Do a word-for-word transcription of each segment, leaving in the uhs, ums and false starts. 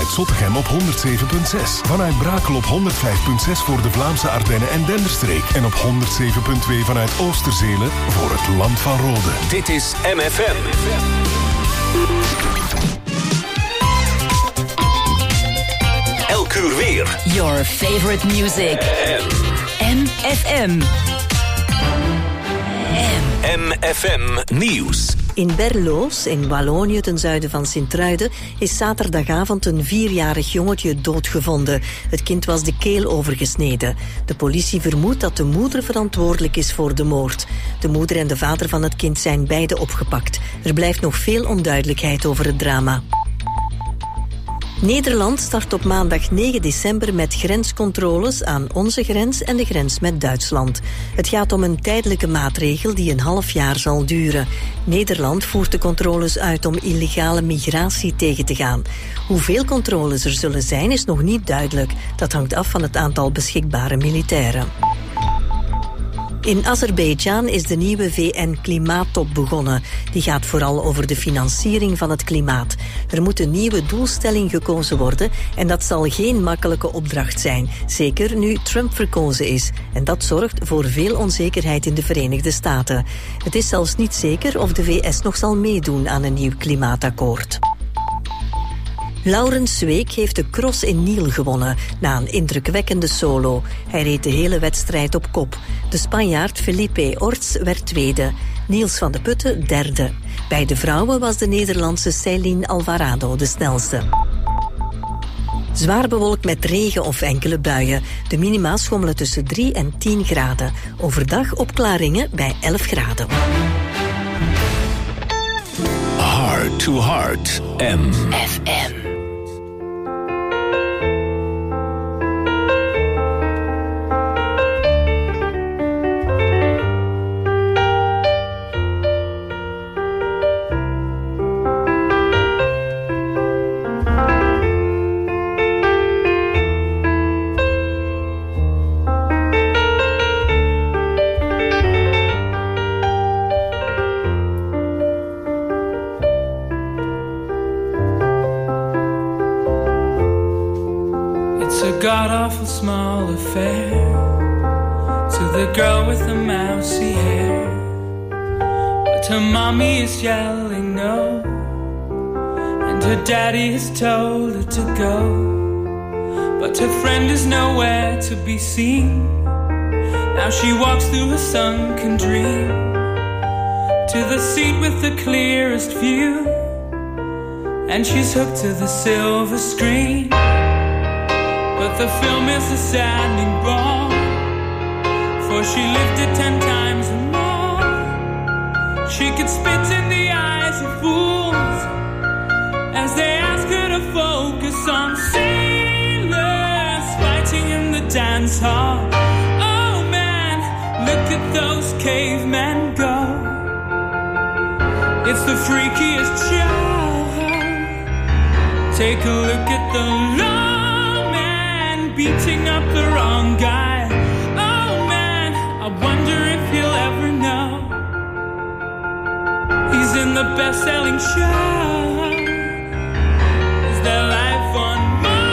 vanuit Zottegem op honderd zeven komma zes. Vanuit Brakel op honderd vijf komma zes voor de Vlaamse Ardennen en Denderstreek. En op honderd zeven komma twee vanuit Oosterzele voor het Land van Rode. Dit is M F M. Elk uur weer. Your favorite music. M F M. M F M Nieuws. In Berloos, in Wallonië ten zuiden van Sint-Truiden, is zaterdagavond een vierjarig jongetje doodgevonden. Het kind was de keel overgesneden. De politie vermoedt dat de moeder verantwoordelijk is voor de moord. De moeder en de vader van het kind zijn beide opgepakt. Er blijft nog veel onduidelijkheid over het drama. Nederland start op maandag negen december met grenscontroles aan onze grens en de grens met Duitsland. Het gaat om een tijdelijke maatregel die een half jaar zal duren. Nederland voert de controles uit om illegale migratie tegen te gaan. Hoeveel controles er zullen zijn is nog niet duidelijk. Dat hangt af van het aantal beschikbare militairen. In Azerbeidzjan is de nieuwe V N-klimaattop begonnen. Die gaat vooral over de financiering van het klimaat. Er moet een nieuwe doelstelling gekozen worden en dat zal geen makkelijke opdracht zijn. Zeker nu Trump verkozen is. En dat zorgt voor veel onzekerheid in de Verenigde Staten. Het is zelfs niet zeker of de V S nog zal meedoen aan een nieuw klimaatakkoord. Laurens Sweeck heeft de cross in Niel gewonnen na een indrukwekkende solo. Hij reed de hele wedstrijd op kop. De Spanjaard Felipe Orts werd tweede. Niels van de Putten derde. Bij de vrouwen was de Nederlandse Céline Alvarado de snelste. Zwaar bewolkt met regen of enkele buien. De minima schommelen tussen drie en tien graden. Overdag opklaringen bij elf graden. Heart to Heart. M F M. God-awful small affair to the girl with the mousy hair, but her mommy is yelling no, and her daddy has told her to go, but her friend is nowhere to be seen. Now she walks through her sunken dream to the seat with the clearest view, and she's hooked to the silver screen. But the film is a standing ball, for she lived it ten times or more. She could spit in the eyes of fools as they ask her to focus on sailors fighting in the dance hall. Oh man, look at those cavemen go. It's the freakiest show. Take a look at the love beating up the wrong guy. Oh man, I wonder if he'll ever know he's in the best-selling show. Is there life on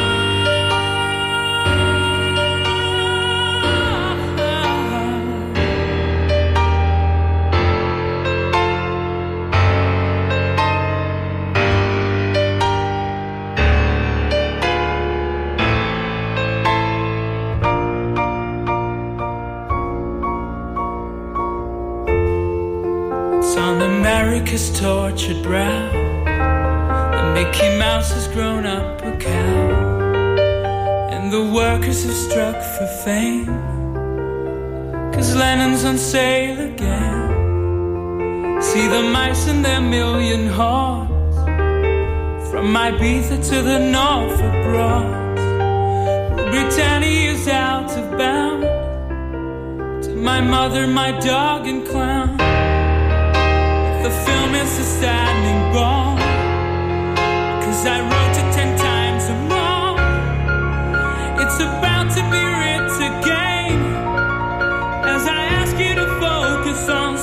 America's tortured brow, the Mickey Mouse has grown up a cow, and the workers have struck for fame, 'cause Lennon's on sale again. See the mice and their million hordes, from Ibiza to the Norfolk Broads. Britannia is out of bound, to my mother, my dog and clown. The film is a standing ball, 'cause I wrote it ten times or more. It's about to be writ again, as I ask you to focus on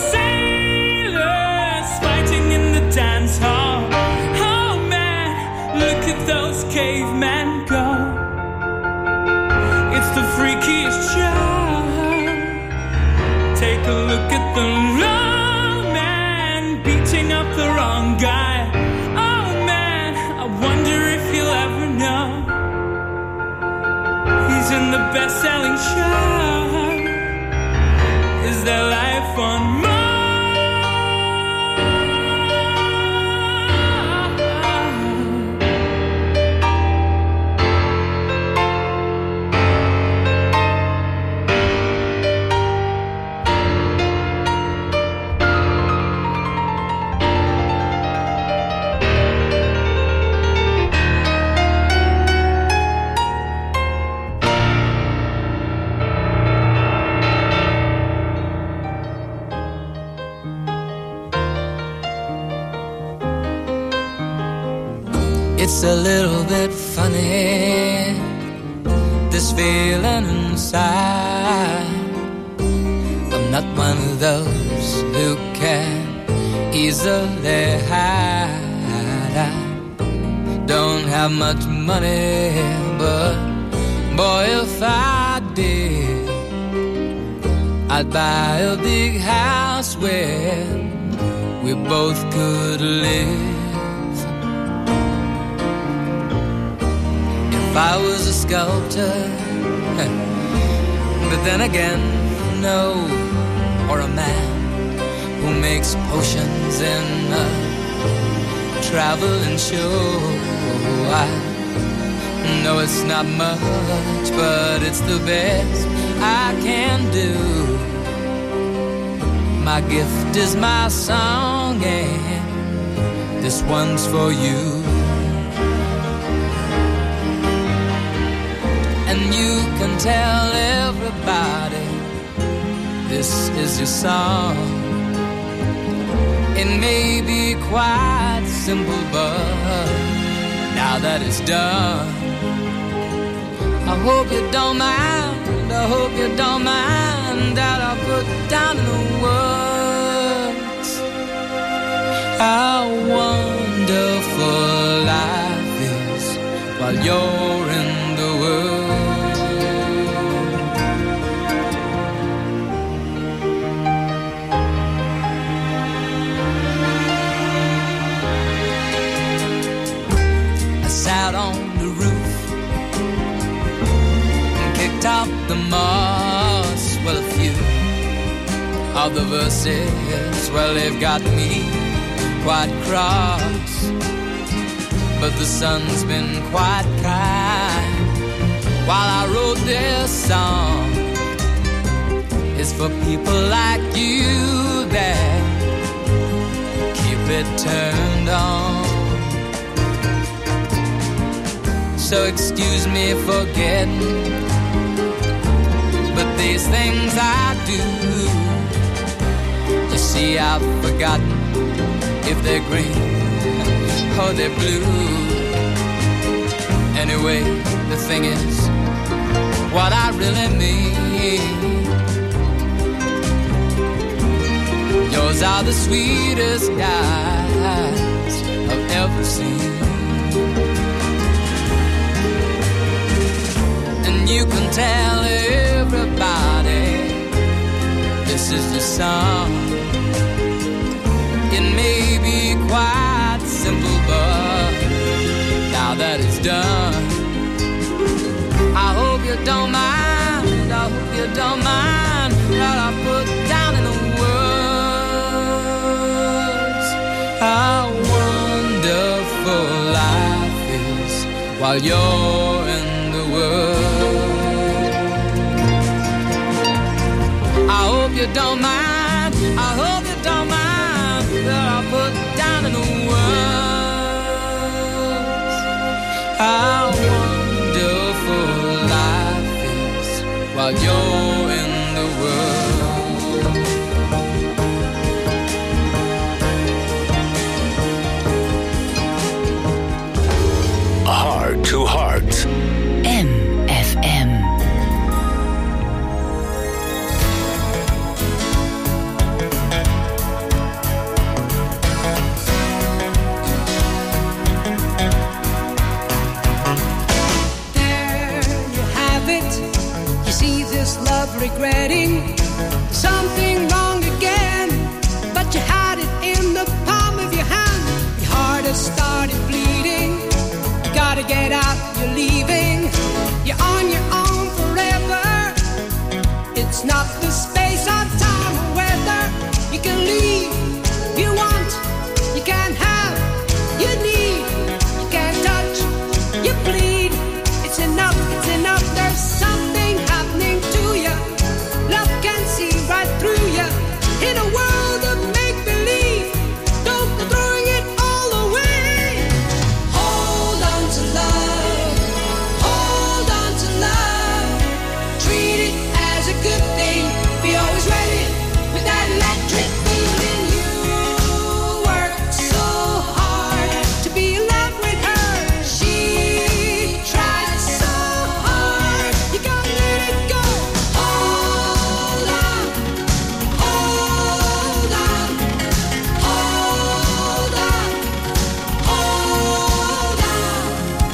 sailors fighting in the dance hall. Oh man, look at else cavemen go. It's the freakiest show. Take a look at the wrong man beating up the wrong guy. Oh man, I wonder if you'll ever know. He's in the best-selling show. Is there life on Mars? It's a little bit funny, this feeling inside. I'm not one of those who can easily hide. I don't have much money, but boy, if I did, I'd buy a big house where we both could live. If I was a sculptor, but then again, no, or a man who makes potions in a traveling show. I know it's not much, but it's the best I can do. My gift is my song, and this one's for you. And you can tell everybody this is your song. It may be quite simple, but now that it's done, I hope you don't mind, I hope you don't mind that I put down in the words how wonderful life is while you're in the world. Out on the roof and kicked out the moss. Well, a few of the verses, well, they've got me quite cross, but the sun's been quite kind while I wrote this song. It's for people like you that keep it turned on. So excuse me for getting, but these things I do, you see I've forgotten if they're green or they're blue. Anyway, the thing is, what I really mean, yours are the sweetest eyes I've ever seen. You can tell everybody this is the song. It may be quite simple, but now that it's done, I hope you don't mind, I hope you don't mind that I put down in the words how wonderful life is while you're in the world. I hope you don't mind, I hope you don't mind that I put down in the words how wonderful life is while you're in the world. Heart to Heart. M F M. it. You see this love regretting something wrong again, but you had it in the palm of your hand. Your heart has started bleeding. You gotta get out, you're leaving. You're on your own forever. It's not the space or time or weather. You can leave, you want, you can't have, you need, you can't touch, you bleed. It's enough, it's enough. There's something happening to you. Love can see right through you. In a world of make-believe, don't go throwing it all away. Hold on to love, hold on to love. Treat it as a good thing. Be always ready with that electric feeling. You work so hard to be in love with her. She tries so hard. You gotta let it go. Hold on, hold on, hold on, hold on.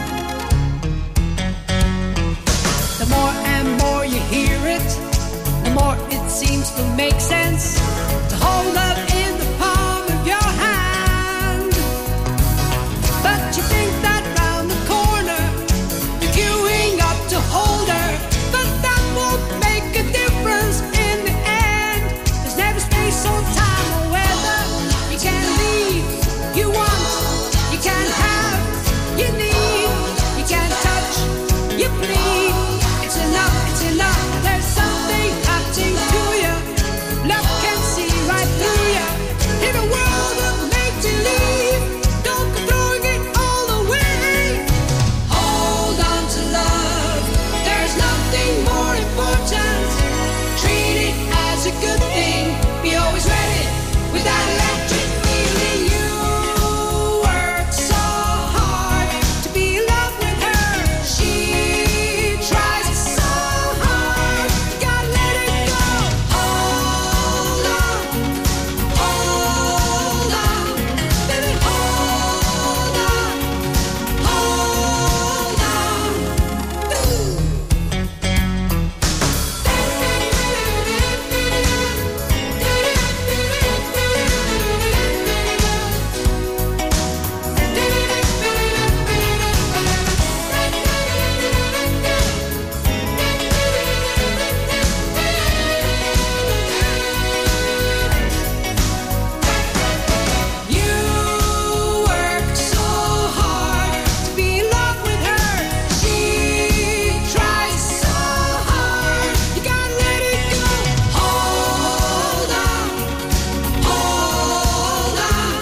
The more and more you hear it, the more it seems to make sense to hold up in the palm of your hand. But you think that round the corner you're queuing up to hold her, but that won't make a difference in the end. There's never space or time or weather. You can't leave, you want, you can't have, you need, you can't touch, you bleed. It's enough, it's enough. There's something happening to you. Love can see right through you. In a world of make-believe, don't go throwing it all away. Hold on to love. There's nothing more important. Treat it as a good thing. Be always ready with that electric feeling. You work so hard to be in love with her. She tries so hard. You gotta let it go. Hold on, hold on, baby, hold on, hold on. You work so hard to be in love with her. She tries so hard. You gotta let it go. Hold on, hold on,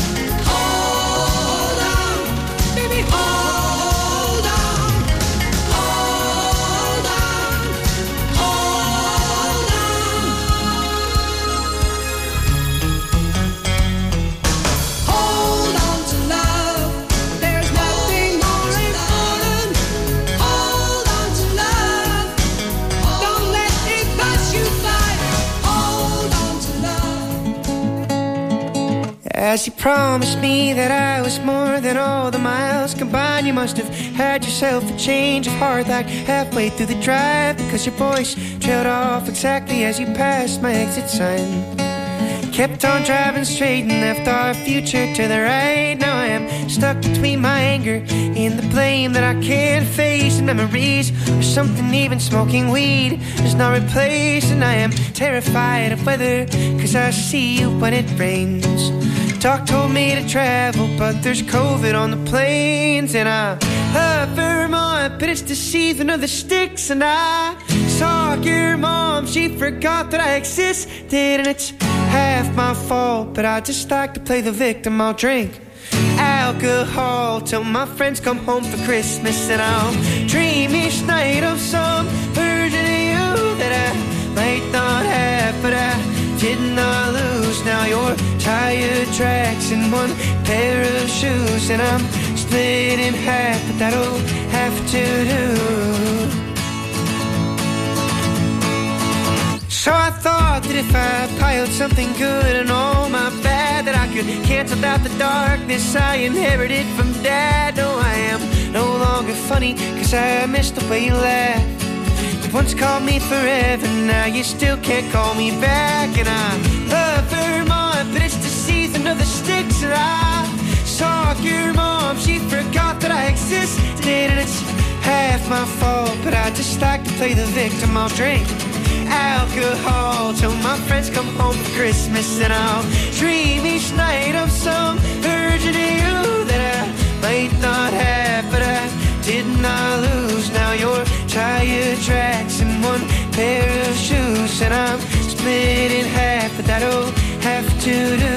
hold on, baby, hold on, hold on, hold on. Hold on to love. There's nothing more important. Hold on to love. Don't let it pass you by. Hold on to love. As you promised me that I was more than all the miles combined, you must have had yourself a change of heart like halfway through the drive, because your voice trailed off exactly as you passed my exit sign. Kept on driving straight and left our future to the right. Now I am stuck between my anger and the blame that I can't face, and memories or something even smoking weed does not replace. And I am terrified of weather, cause I see you when it rains. Doc told me to travel, but there's COVID on the planes. And I love Vermont, but it's the season of the sticks. And I saw your mom, she forgot that I existed. And it's half my fault, but I just like to play the victim. I'll drink alcohol till my friends come home for Christmas, and I'll dream each night of some version of you that I might not have, but I did not lose. Now your tire tracks in one pair of shoes, and I'm split in half, but that'll have to do. So I thought that if I piled something good and all my bad, that I could cancel out the darkness I inherited from Dad. No, I am no longer funny, cause I missed the way you laughed once called me forever, now you still can't call me back. And I love Vermont, but it's the season of the sticks. And I saw your mom, she forgot that I existed. And it's half my fault, but I just like to play the victim. I'll drink alcohol till my friends come home for Christmas, and I'll dream each night of some version of you that I might not have, but I did not lose. Now you're tire tracks and one pair of shoes, and I'm split in half, but that'll have to do.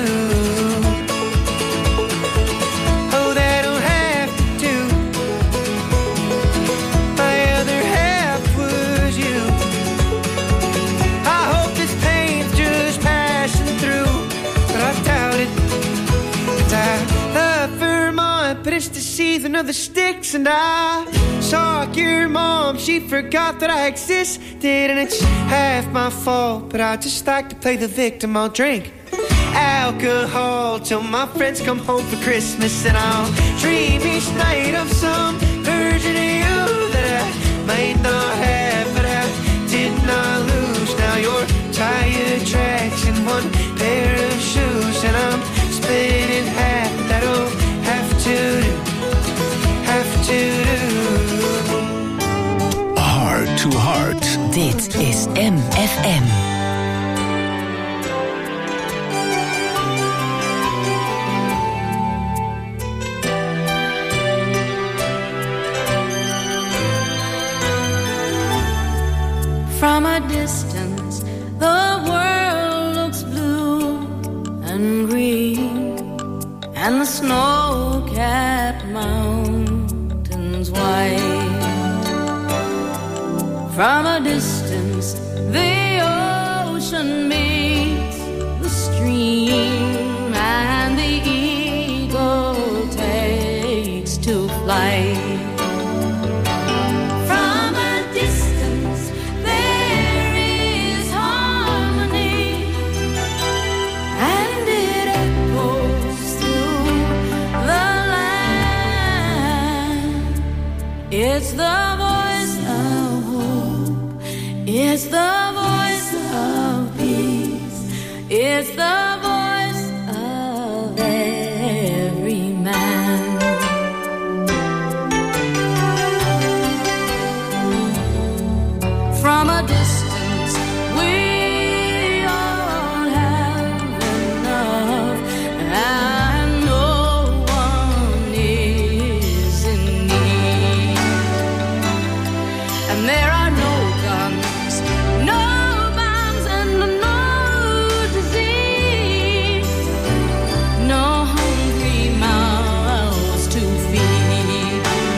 Oh, that'll have to do. My other half was you. I hope this pain's just passing through, but I doubt it. And I love Vermont, but it's the season of the sticks. And I saw your mom, she forgot that I existed. And it's half my fault, but I just like to play the victim. I'll drink alcohol till my friends come home for Christmas, and I'll dream each night of some version of you that I might not have, but I did not lose. Now you're tire tracks and one pair of shoes, and I'm split in half. That'll have to do, have to do. Heart to Heart. Dit is M F M. From a distance, the world looks blue and green, and the snow-capped mountains white. From a distance, the ocean meets the stream, and the eagle takes to flight. It's the voice of hope, it's the voice of peace, it's the voice of every man. From a distance, we all have enough, and no one is in need. And there are no guns, no bombs, and no disease, no hungry mouths to feed.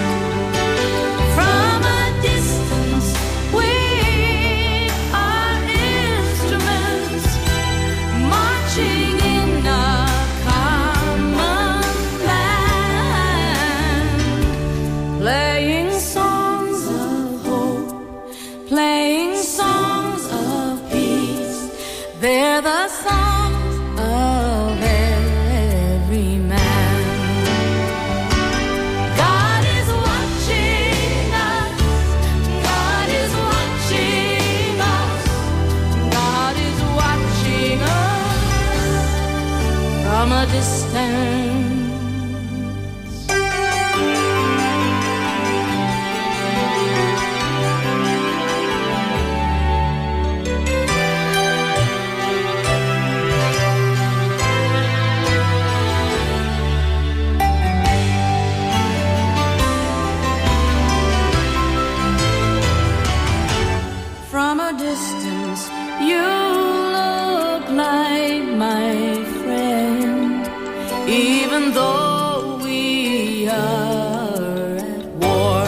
From a distance, we are instruments marching in a common land, playing songs of playing songs of peace. They're the songs of every man. God is watching us, God is watching us, God is watching us from a distance. From a distance, you look like my friend, even though we are at war.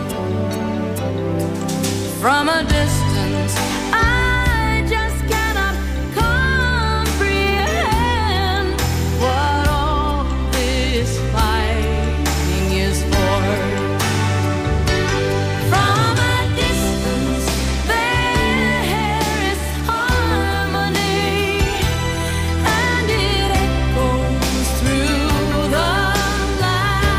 From a distance, I just cannot comprehend what all this fighting is for. From a distance, there is harmony, and it echoes through the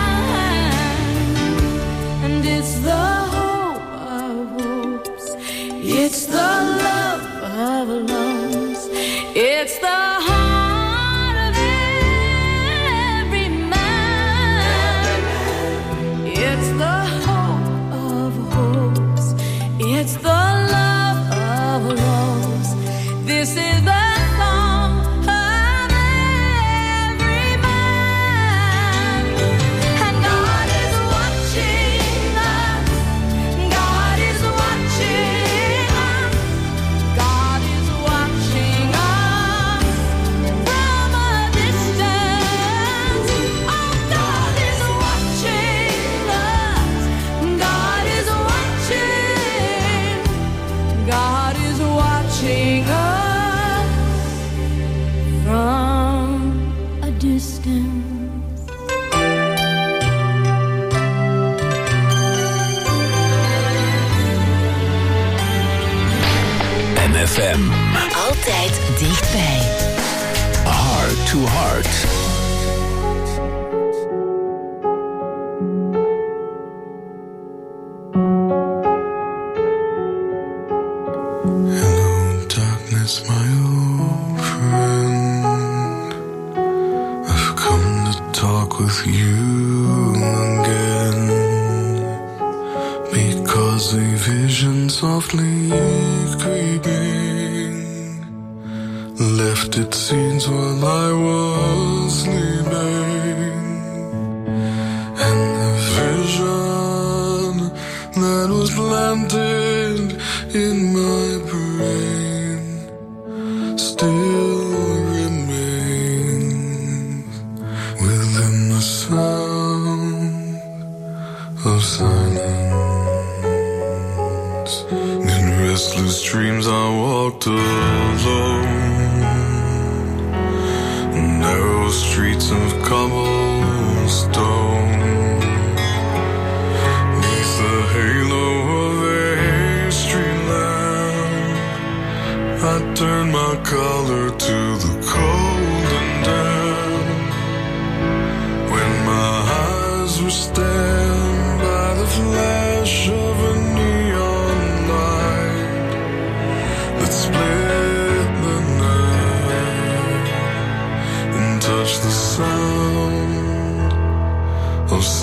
land. And it's the hope of hopes, It's the love of lungs. It's the heart of every man. It's the hope of hopes. It's the love of loves. This is the song of every man. And God is watching us. God is watching us. God is watching us from a distance. Oh, God is watching us. God is watching. God is watching us from a distance. M F M. Altijd dichtbij. Heart to Heart. Hello, darkness, my old friend. I've come to talk with you again, because a vision softly creeping left its scenes while I was sleeping, and the vision that was planted in my brain still remains within the sound of silence. In restless dreams I walked alone, narrow streets of cobblestone, neath the halo of a street lamp. I turned my collar to the cold and damp, when my eyes were stabbed by the flash of a neon light that split the night and touched the sound of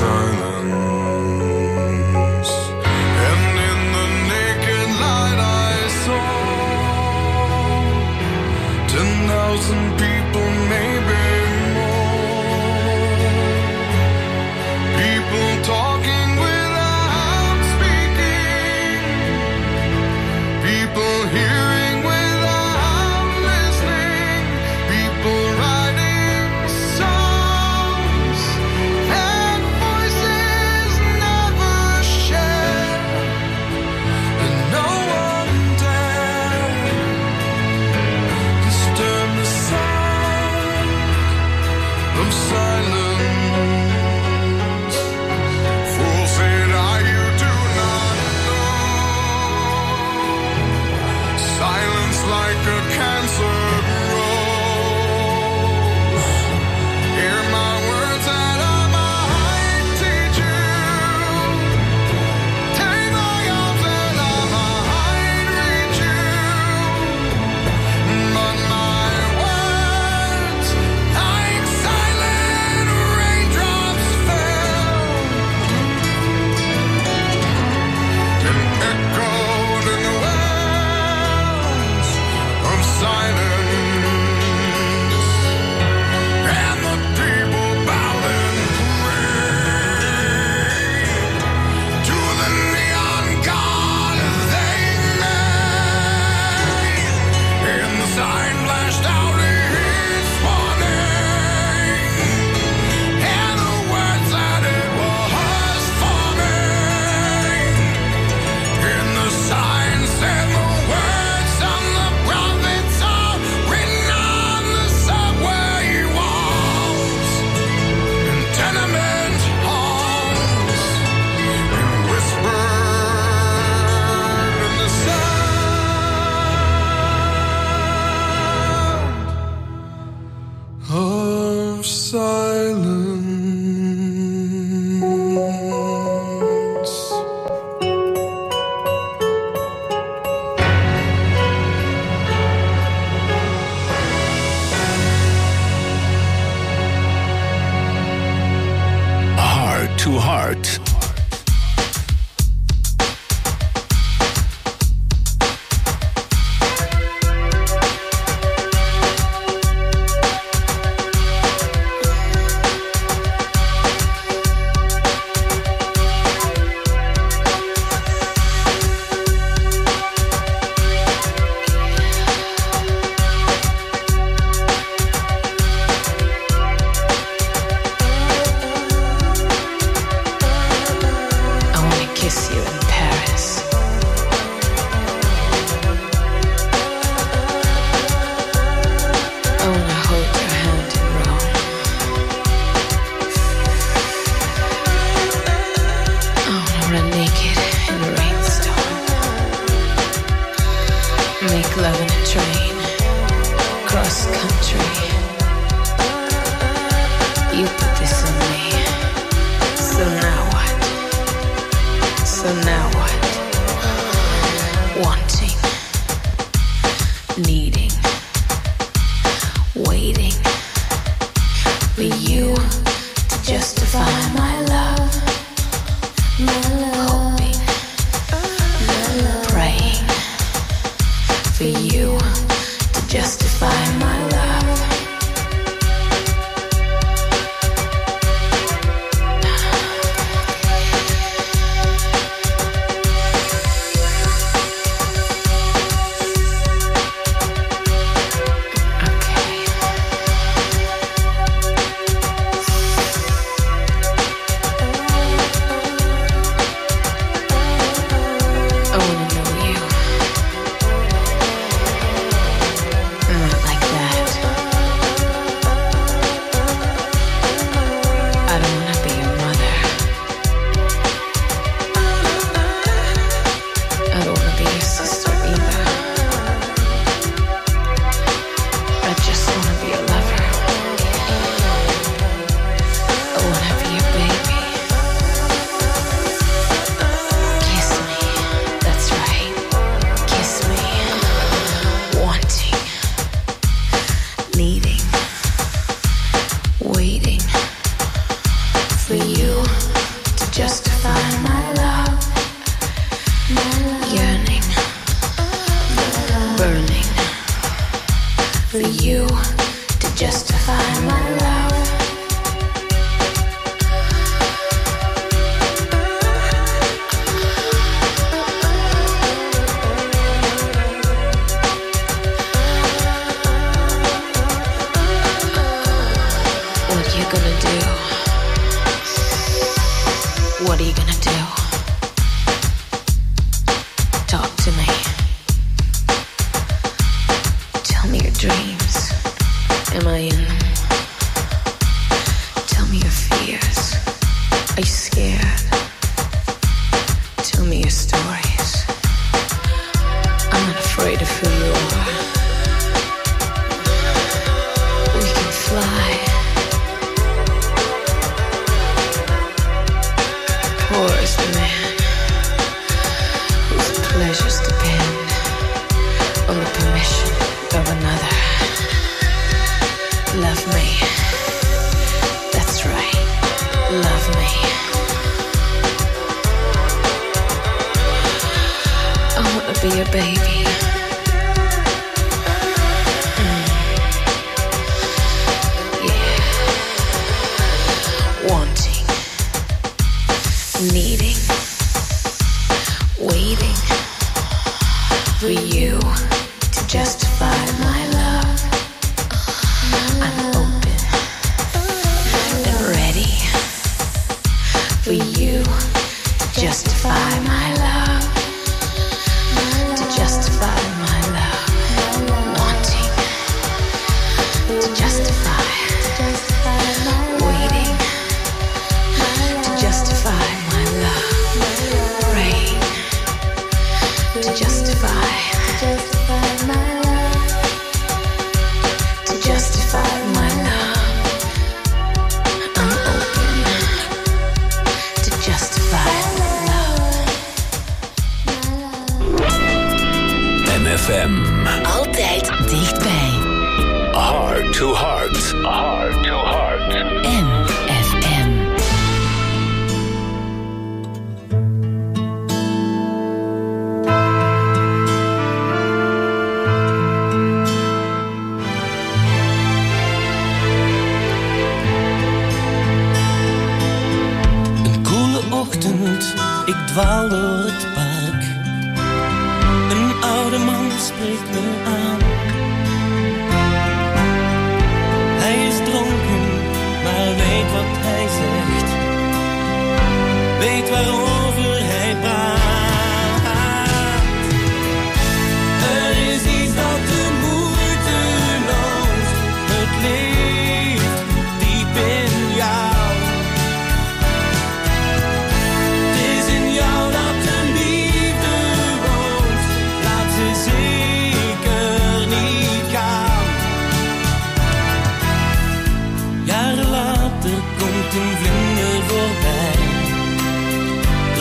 So now what? Wanting, needing, waiting for you to justify my love, my love. Hoping, my love. Praying for you to justify my love.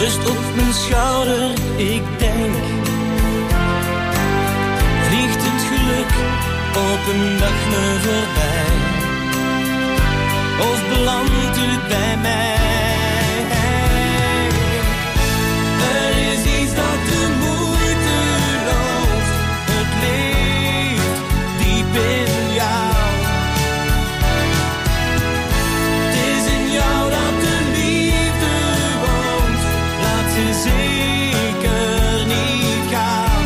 rust op mijn schouder, ik denk. Vliegt het geluk op een dag me voorbij? Of belandt het bij mij? Er is iets dat de moeite loont. Het leeft diep in jou. Het is in jou dat de liefde woont. Laat ze zeker niet gaan.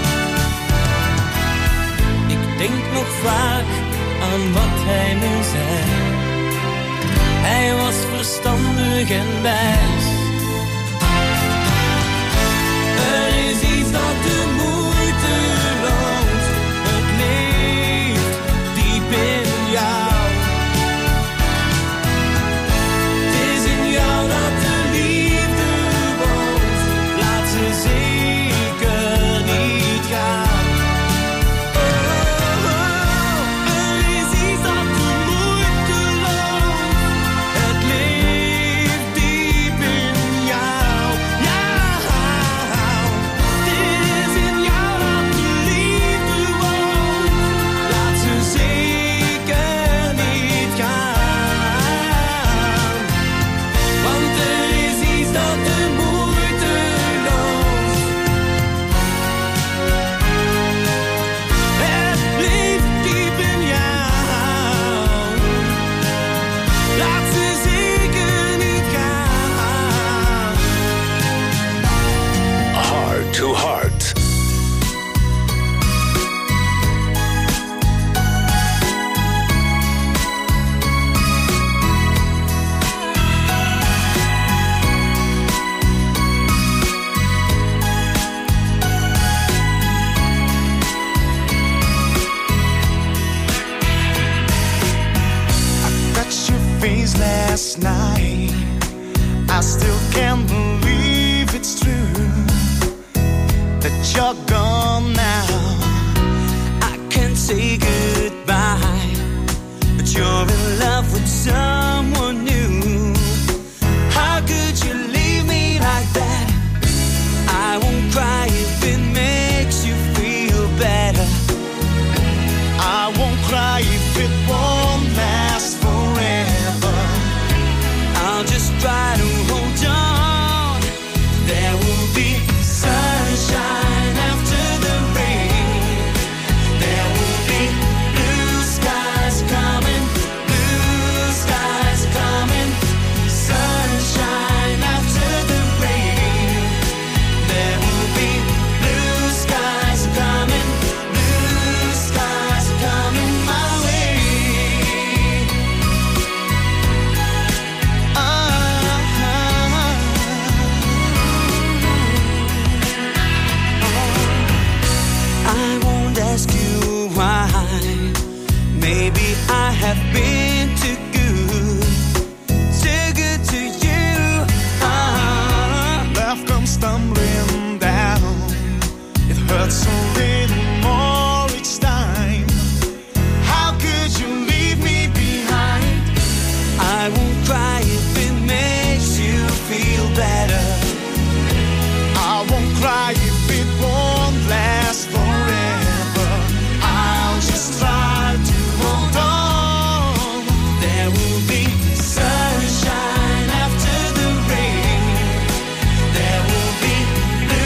Ik denk nog vaak aan wat hij me zei. Hij was verstandig en wijs. Er is iets dat de moeite loont. Het leeft diep in jou. Het is in jou dat de liefde woont. Laat ze zeker niet gaan. Oh, oh, er is iets dat de moeite loont. Het leeft diep in jou. Ja, dit is in jou dat de liefde woont. Laat ze zeker niet gaan. Want er is iets dat de moeite loont. Het leeft diep in jou. Laat ze zeker niet gaan. Heart to Heart. Touched your face last night. I still can't believe it's true that you're gone now. I can't say goodbye, but you're in love with someone new. How could you leave me like that? I won't cry if it makes you feel better. I won't cry if it won't last forever. I'll just try to hold on. There will be sunshine after the rain. There will be blue skies coming, blue skies coming. Sunshine after the rain. There will be blue skies coming, blue skies coming my way. I won't ask you why. Maybe I have been too good, too good to you. Ah. Love comes stumbling down. It hurts a little more each time. How could you leave me behind? I won't cry if it makes you feel better. I won't cry if it won't last forever. I'll just try to hold on. There will be sunshine after the rain. There will be blue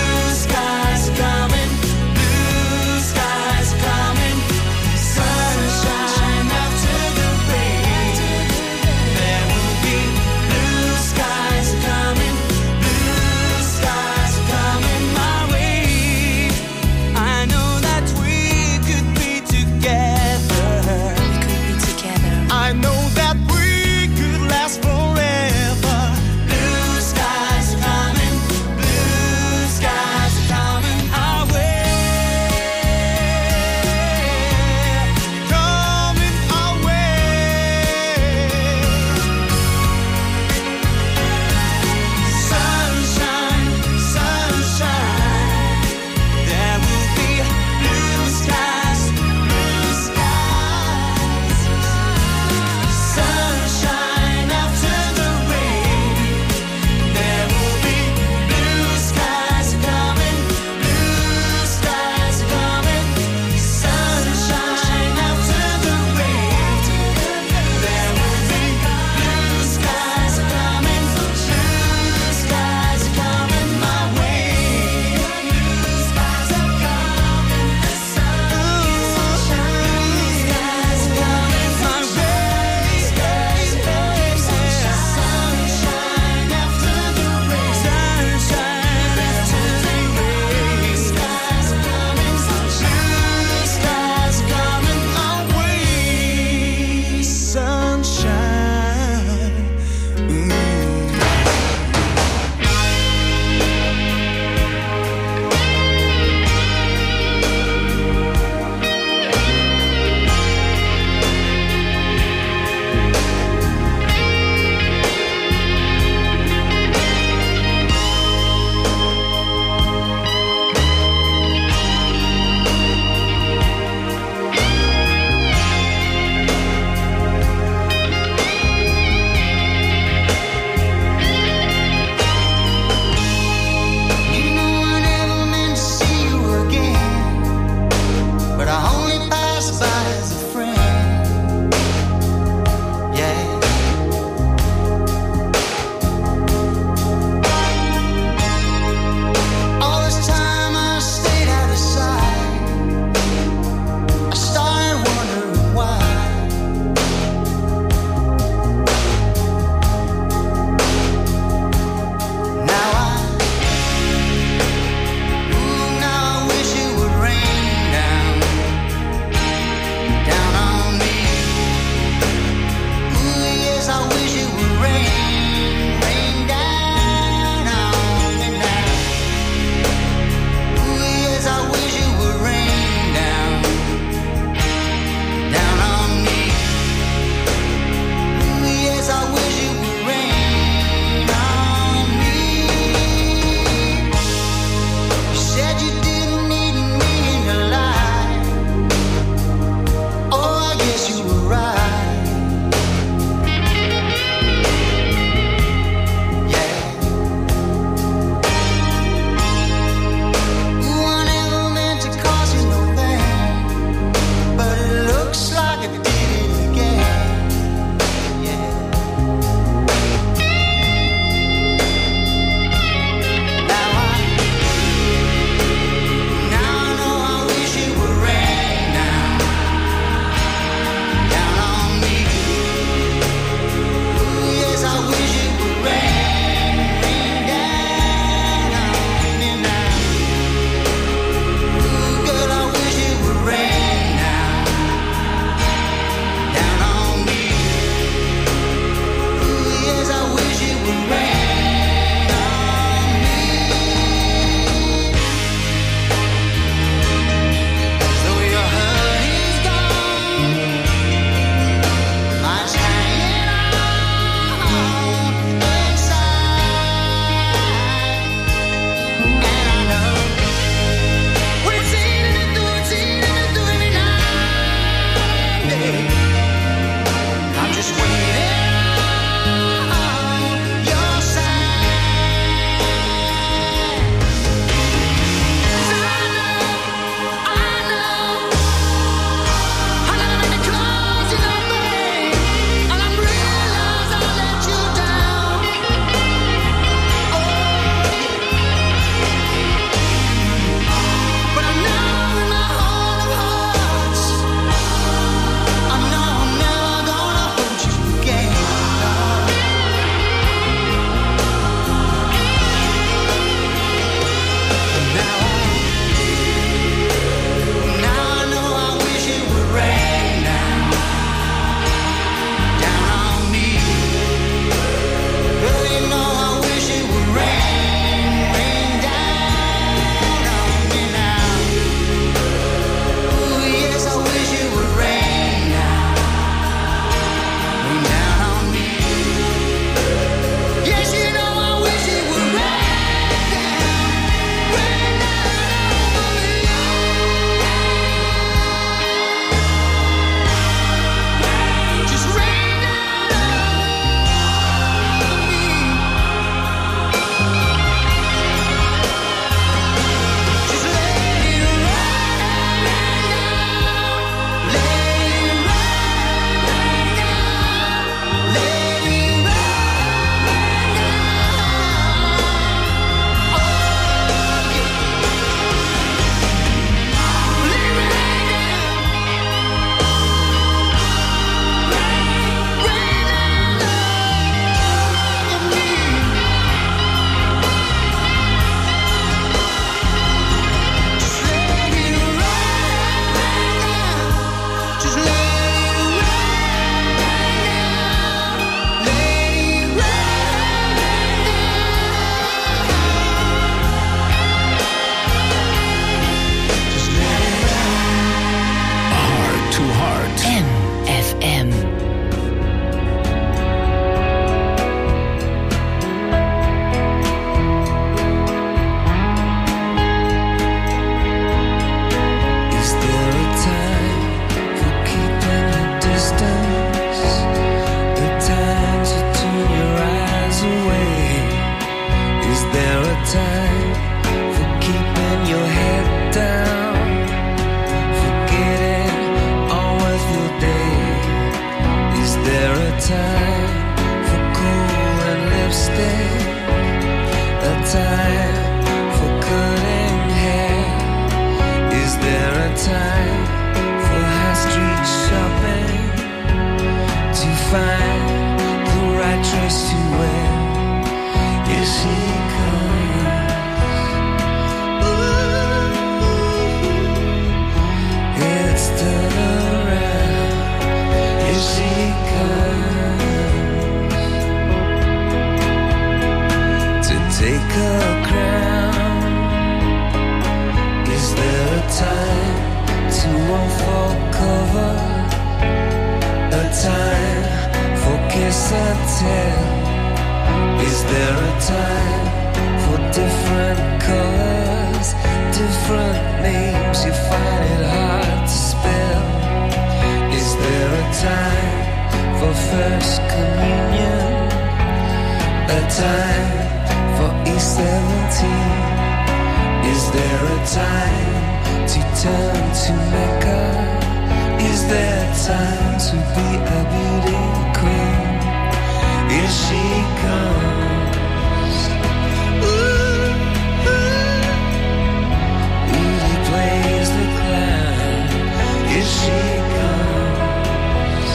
find it hard to spell. Is there a time for first communion? A time for E seventeen? Is there a time to turn to Mecca? Is there time to be a beauty queen? Here she comes. Ooh, ooh. He plays the clown. Here she comes.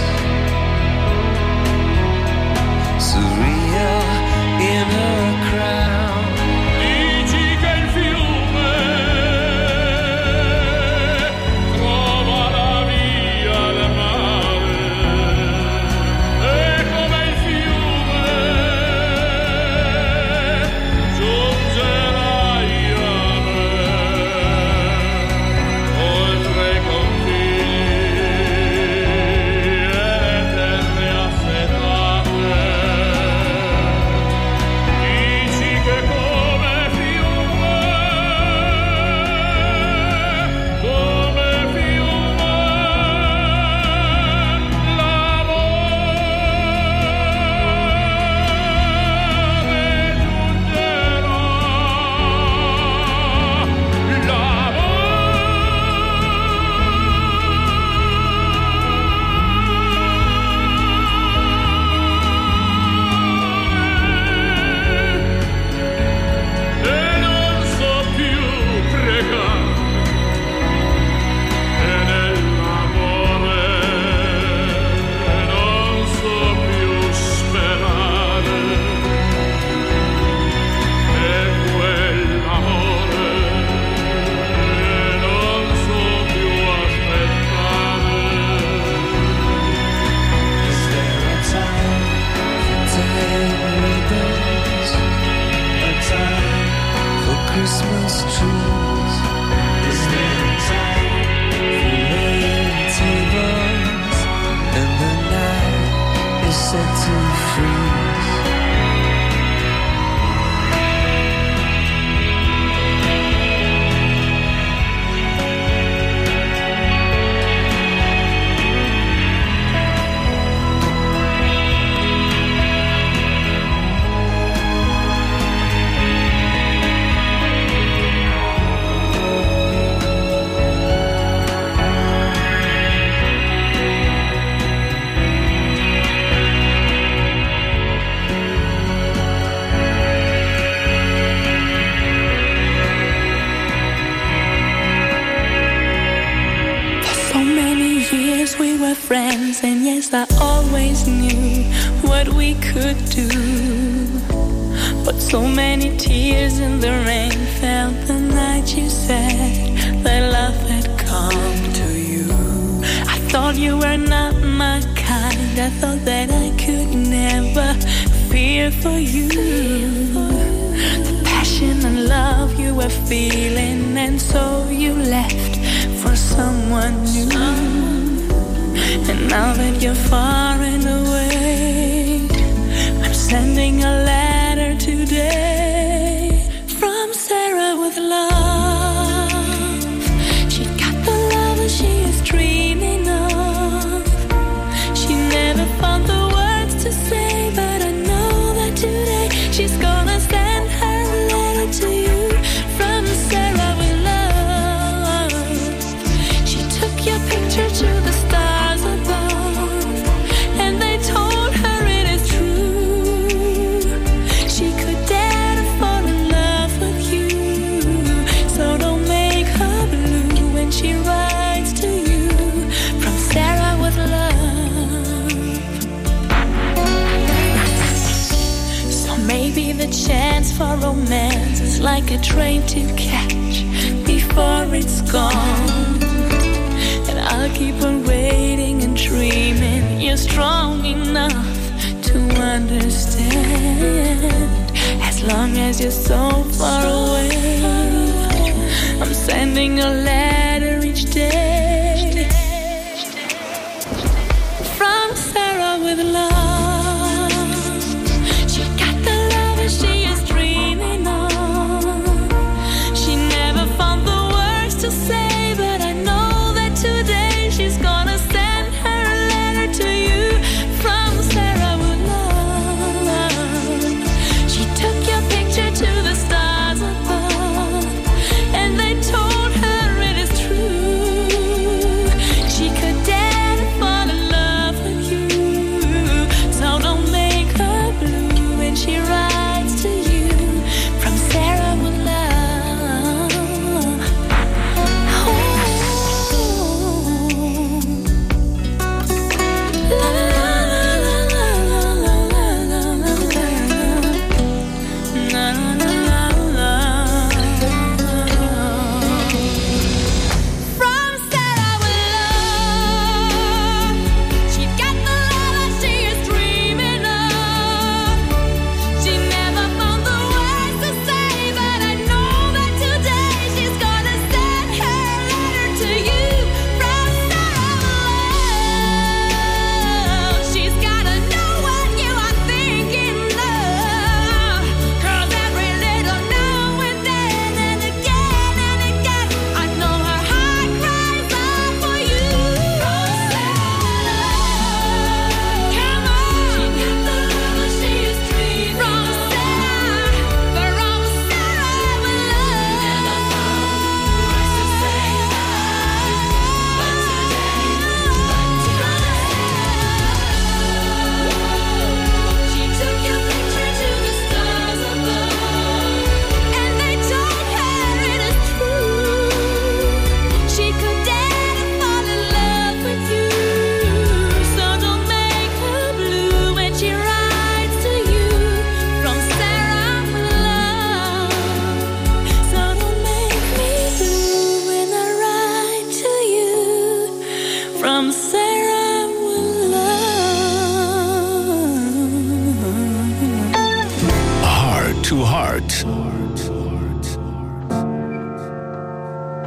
Surreal in her crown. Dici che il fiume trova la via del mare, e come il fiume giungerai a me, oltre i confini e le terre assetate. Dici che come fiume, come fiume, l'amore giungerà, e non so più pregare, e nell'amore non so più sperare, e quell'amore non so più aspettare. Is there a time for tying ribbons? A time for Christmas trees? Is there a time for laying tables? And the night is set to freeze. For so many years we were friends, and yes, I always knew what we could do. But so many tears in the rain fell the night you said that love had come to you. I thought you were not my kind. I thought that I could never fear for you. The passion and love you were feeling, and so you left for someone new. And now that you're far and away, I'm sending a letter today from Sarah with love. She got the love that she is dreaming of. She never found the words to say, but I know that today she's gonna send her letter to you from Sarah with love. She took your picture to the stars above, and they told her it is true. She could dare to fall in love with you, so don't make her blue when she writes to you from Sarah with love. So maybe the chance for romance is like a train to catch before it's gone. And I'll keep on waiting and dreaming you're strong enough to understand. As long as you're so far away, I'm sending a letter each day from Sarah with love. She got the love that she is dreaming of. She never found the words to say, but I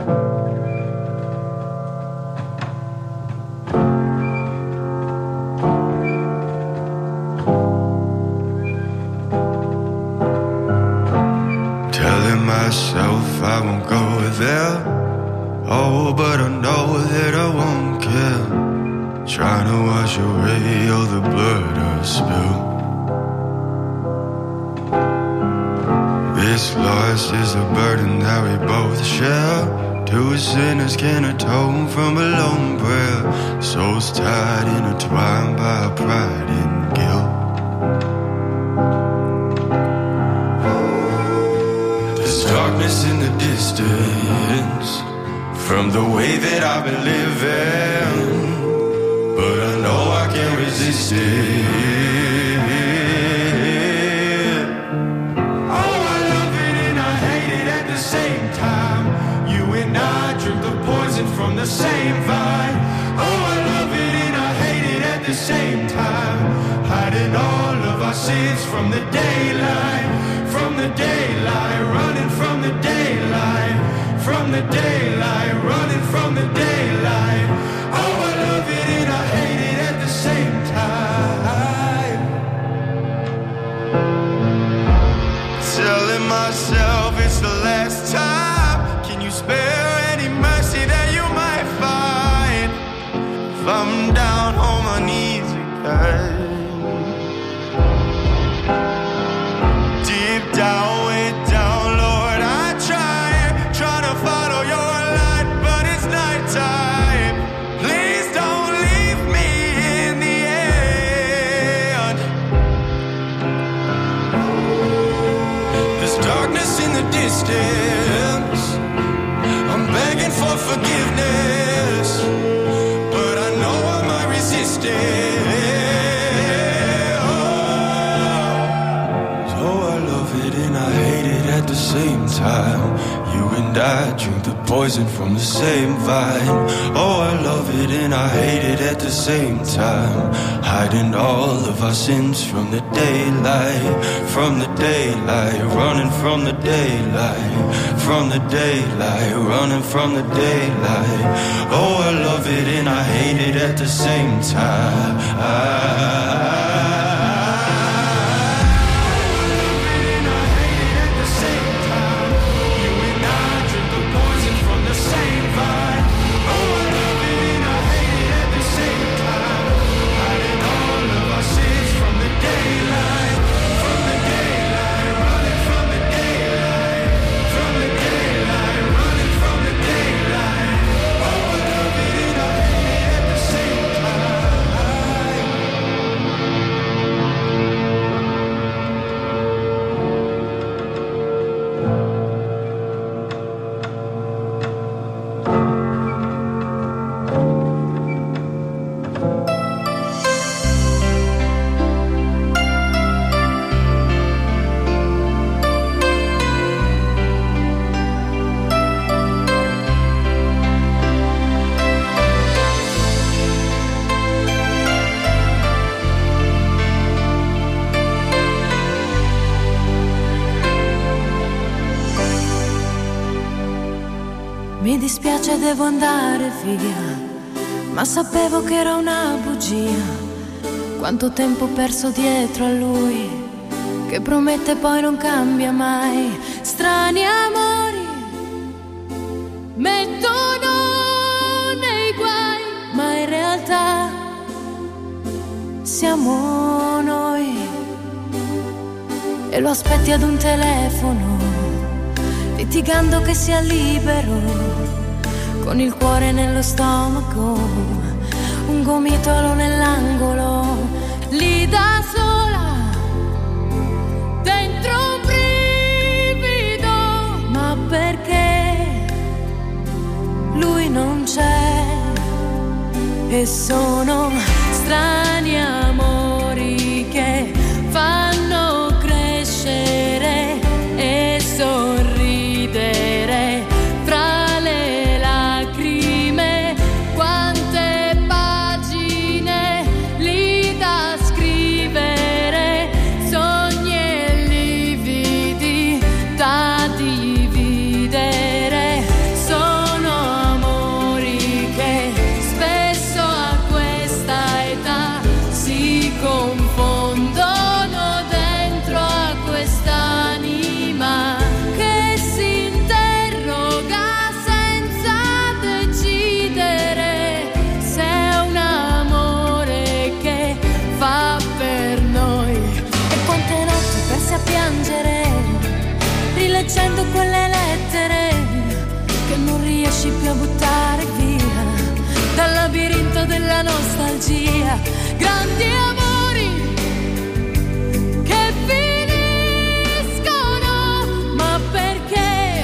Telling myself I won't go there. Oh, but I know that I won't care. Trying to wash away all the blood I've spilled. This loss is a burden that we both share. Two sinners can atone from a lone prayer. Souls tied, intertwined by pride and guilt. There's darkness in the distance from the way that I've been living, but I know I can't resist it. Oh, I love it and I hate it at the same time. You and I drink the poison from the same vine. Oh, I love it and I hate it at the same time. Hiding all of our sins from the daylight, from the daylight, running from the daylight, from the daylight, running from the daylight. Oh, I love it and I hate it at the same time. Telling myself it's the last time. Can you spare any mercy that you might find? If I'm down on my knees again, deep down, way down, Lord, I try, try to follow your light, but it's nighttime. Please don't leave me in the end. There's darkness in the distance. I'm begging for forgiveness, but I know I might resist it. At the same time, you and I drink the poison from the same vine. Oh, I love it and I hate it at the same time. Hiding all of our sins from the daylight, from the daylight, running from the daylight, from the daylight, running from the daylight. Oh, I love it and I hate it at the same time. I Mi dispiace, devo andare via, ma sapevo che era una bugia. Quanto tempo perso dietro a lui, che promette poi non cambia mai. Strani amori mettono nei guai, ma in realtà siamo noi. E lo aspetti ad un telefono, litigando che sia libero, con il cuore nello stomaco, un gomitolo nell'angolo, lì da sola, dentro un brivido, ma perché lui non c'è, e sono strani amori che fanno crescere e sorridere fra le lacrime. Quante pagine lì da scrivere, sogni e lividi da dividere. Sono voglio buttare via dal labirinto della nostalgia. Grandi amori che finiscono, ma perché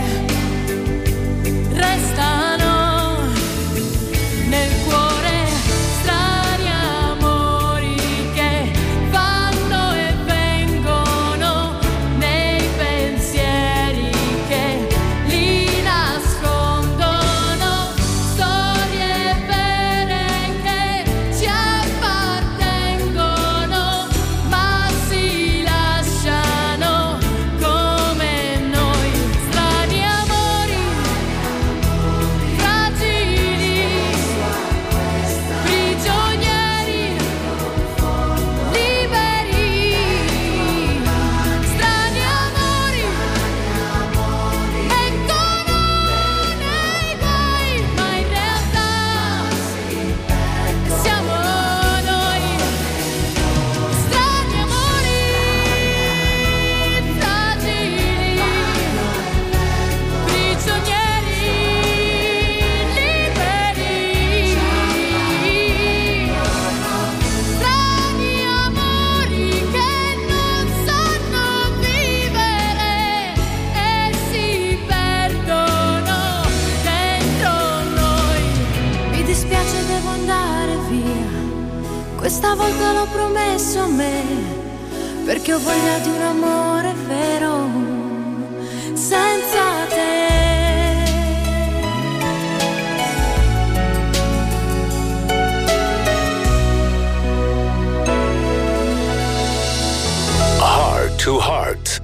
restano nel cuore. Strani amori che vanno e vengono nei pensieri che li nascondono. Storie vere che ci appartengono, ma si lasciano come noi. Strani amori fragili, prigionieri liberi. Strani amori mettono nei guai, ma in realtà siamo noi. Strani amori fragili, prigionieri liberi. Strani amori che non sanno vivere e si perdono dentro noi. Mi dispiace, devo andare via. Questa volta l'ho promesso a me, perché ho voglia di un amore vero senza te. Heart to Heart.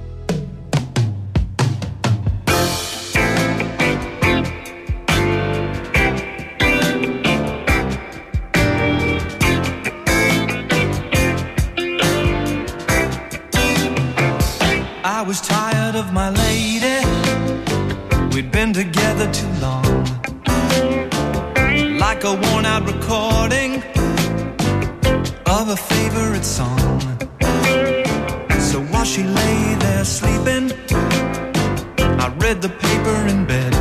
I was tired of my lady. We'd been together too long. Like a worn out recording of a favorite song. So while she lay there sleeping, I read the paper in bed.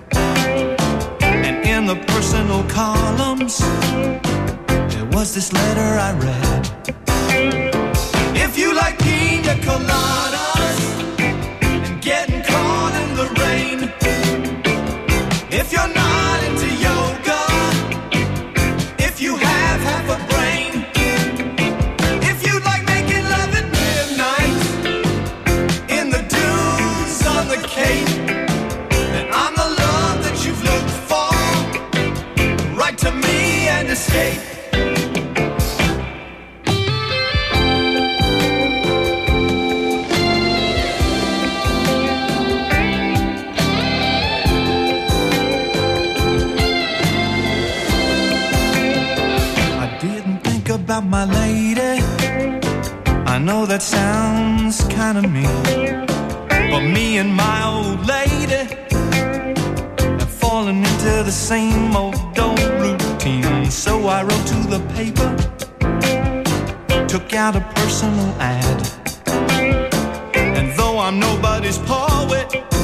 And in the personal columns, there was this letter I read. If you like pina coladas and getting caught in the rain, if you're not into yoga, if you have half a brain, if you like making love at midnight in the dunes on the Cape, then I'm the love that you've looked for. Write to me and escape. About my lady, I know that sounds kind of mean, but me and my old lady have fallen into the same old old routine. So I wrote to the paper, took out a personal ad, and though I'm nobody's poet,